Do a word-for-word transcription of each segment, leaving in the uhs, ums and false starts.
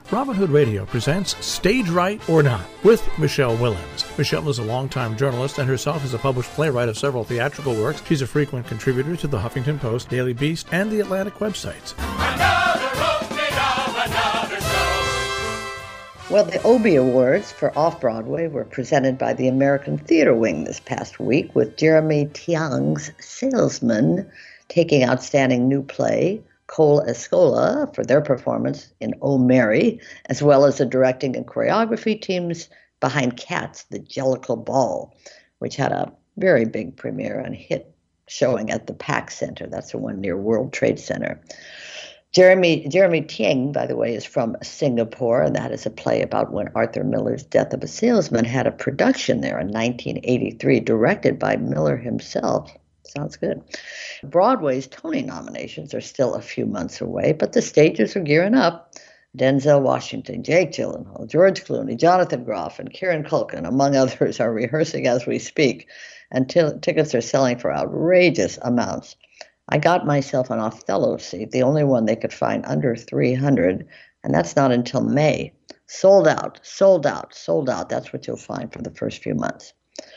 Robin Hood Radio presents Stage Right or Not with Michelle Willens. Michelle is a longtime journalist and herself is a published playwright of several theatrical works. She's a frequent contributor to the Huffington Post, Daily Beast, and the Atlantic websites. Another opening of another show. Well, the Obie Awards for Off-Broadway were presented by the American Theater Wing this past week, with Jeremy Tiang's Salesman taking Outstanding New Play, Cole Escola for their performance in Oh Mary, as well as the directing and choreography teams behind Cats, the Jellicle Ball, which had a very big premiere and hit showing at the PAC Center. That's the one near World Trade Center. Jeremy Jeremy Tiang, by the way, is from Singapore, and that is a play about when Arthur Miller's Death of a Salesman had a production there in nineteen eighty-three, directed by Miller himself. Sounds good. Broadway's Tony nominations are still a few months away, but the stages are gearing up. Denzel Washington, Jake Gyllenhaal, George Clooney, Jonathan Groff, and Kieran Culkin, among others, are rehearsing as we speak, and t- tickets are selling for outrageous amounts. I got myself an Othello seat, the only one they could find under three hundred, and that's not until May. Sold out, sold out, sold out. That's what you'll find for the first few months.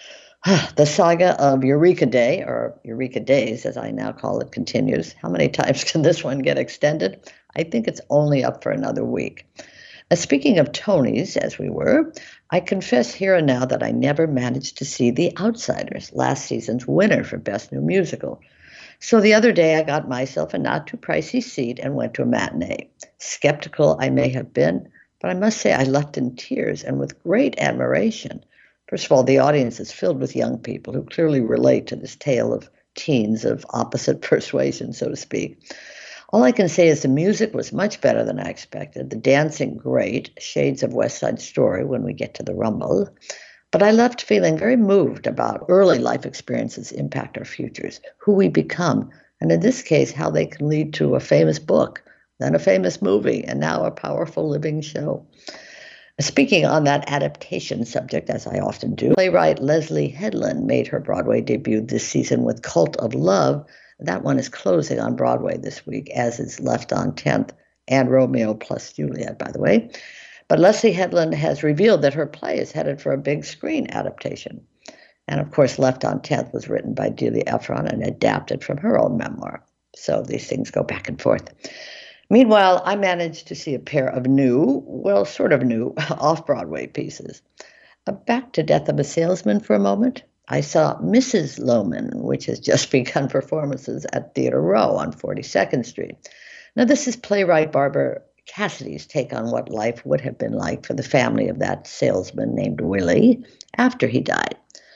The saga of Eureka Day, or Eureka Days, as I now call it, continues. How many times can this one get extended? I think it's only up for another week. Uh, speaking of Tonys, as we were, I confess here and now that I never managed to see The Outsiders, last season's winner for Best New Musical. So the other day I got myself a not-too-pricey seat and went to a matinee. Skeptical I may have been, but I must say I left in tears and with great admiration. First of all, the audience is filled with young people who clearly relate to this tale of teens of opposite persuasion, so to speak. All I can say is the music was much better than I expected, the dancing great, shades of West Side Story when we get to the Rumble. But I left feeling very moved about early life experiences impact our futures, who we become, and in this case, how they can lead to a famous book, then a famous movie, and now a powerful living show. Speaking on that adaptation subject, as I often do, playwright Leslie Headland made her Broadway debut this season with Cult of Love. That one is closing on Broadway this week, as is Left on tenth and Romeo plus Juliet, by the way. But Leslie Headland has revealed that her play is headed for a big screen adaptation. And of course, Left on tenth was written by Delia Ephron and adapted from her own memoir. So these things go back and forth. Meanwhile, I managed to see a pair of new, well, sort of new, off-Broadway pieces. Uh, back to Death of a Salesman for a moment. I saw Missus Loman, which has just begun performances at Theater Row on forty-second Street. Now, this is playwright Barbara Cassidy's take on what life would have been like for the family of that salesman named Willie after he died.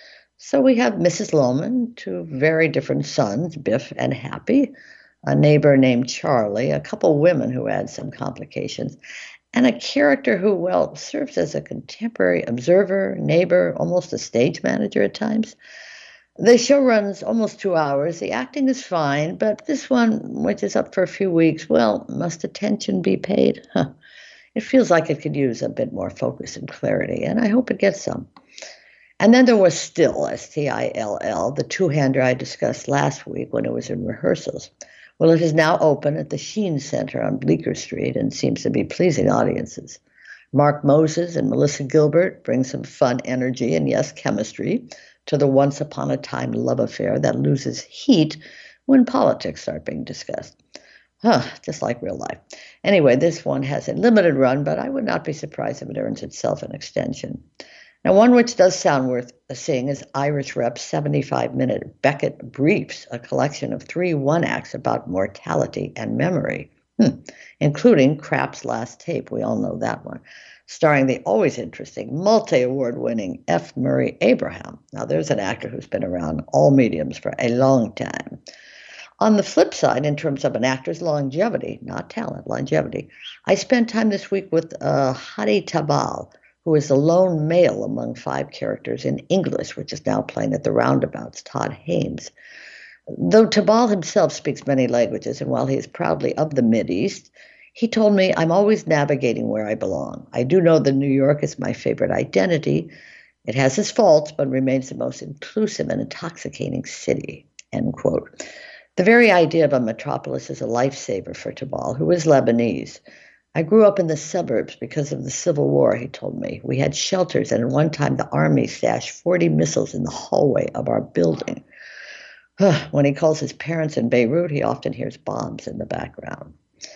So we have Missus Loman, two very different sons, Biff and Happy, a neighbor named Charlie, a couple women who had some complications, and a character who, well, serves as a contemporary observer, neighbor, almost a stage manager at times. The show runs almost two hours. The acting is fine, but this one, which is up for a few weeks, well, must attention be paid? Huh. It feels like it could use a bit more focus and clarity, and I hope it gets some. And then there was Still, S T I L L, the two-hander I discussed last week when it was in rehearsals. Well, it is now open at the Sheen Center on Bleecker Street and seems to be pleasing audiences. Mark Moses and Melissa Gilbert bring some fun energy and, yes, chemistry to the once-upon-a-time love affair that loses heat when politics start being discussed. Huh, just like real life. Anyway, this one has a limited run, but I would not be surprised if it earns itself an extension. Now, one which does sound worth seeing is Irish Rep's seventy-five minute Beckett Briefs, a collection of three one-acts about mortality and memory, hmm. including Krapp's Last Tape. We all know that one, starring the always interesting, multi-award-winning F. Murray Abraham. Now, there's an actor who's been around all mediums for a long time. On the flip side, in terms of an actor's longevity, not talent, longevity, I spent time this week with uh, Hadi Tabal, who is the lone male among five characters in English, which is now playing at the Roundabouts, Todd Hames. Though Tabal himself speaks many languages, and while he is proudly of the Mideast, he told me, I'm always navigating where I belong. I do know that New York is my favorite identity. It has its faults, but remains the most inclusive and intoxicating city, end quote. The very idea of a metropolis is a lifesaver for Tabal, who is Lebanese. I grew up in the suburbs because of the Civil War, he told me. We had shelters, and at one time the Army stashed forty missiles in the hallway of our building. When he calls his parents in Beirut, he often hears bombs in the background.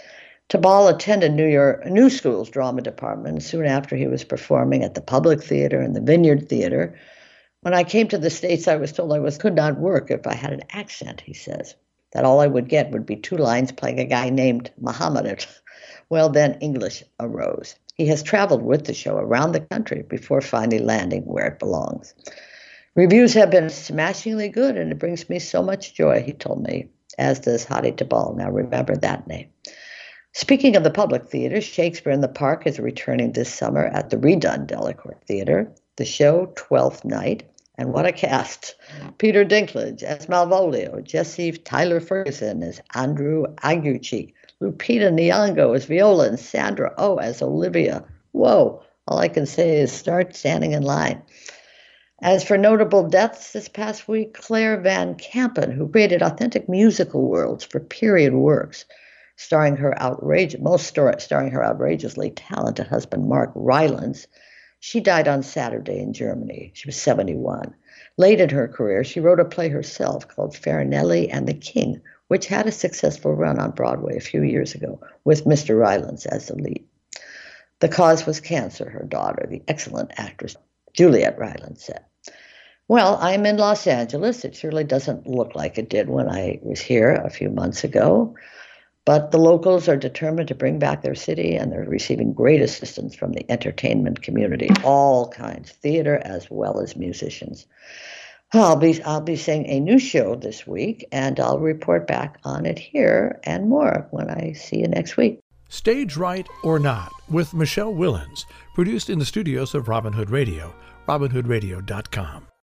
Tabal attended New York New School's drama department soon after he was performing at the Public Theater and the Vineyard Theater. When I came to the States, I was told I was could not work if I had an accent, he says. That all I would get would be two lines playing a guy named Muhammad. Well, then English arose. He has traveled with the show around the country before finally landing where it belongs. Reviews have been smashingly good, and it brings me so much joy, he told me, as does Hadi Tabal. Now remember that name. Speaking of the Public Theater, Shakespeare in the Park is returning this summer at the redone Delacorte Theater. The show, Twelfth Night, and what a cast. Peter Dinklage as Malvolio, Jesse Tyler Ferguson as Andrew Aguchi, Lupita Nyong'o as Viola, and Sandra Oh as Olivia. Whoa, all I can say is start standing in line. As for notable deaths this past week, Claire Van Kampen, who created authentic musical worlds for period works, starring her outrageous, most star, starring her outrageously talented husband Mark Rylance. She died on Saturday in Germany. She was seventy-one. Late in her career, she wrote a play herself called Farinelli and the King, which had a successful run on Broadway a few years ago with Mister Rylance as the lead. The cause was cancer, her daughter, the excellent actress Juliette Rylance said. Well, I'm in Los Angeles. It surely doesn't look like it did when I was here a few months ago. But the locals are determined to bring back their city, and they're receiving great assistance from the entertainment community, all kinds, theater as well as musicians. I'll be I'll be seeing a new show this week, and I'll report back on it here and more when I see you next week. Stage Right or Not with Michelle Willens, produced in the studios of Robin Hood Radio, robin hood radio dot com.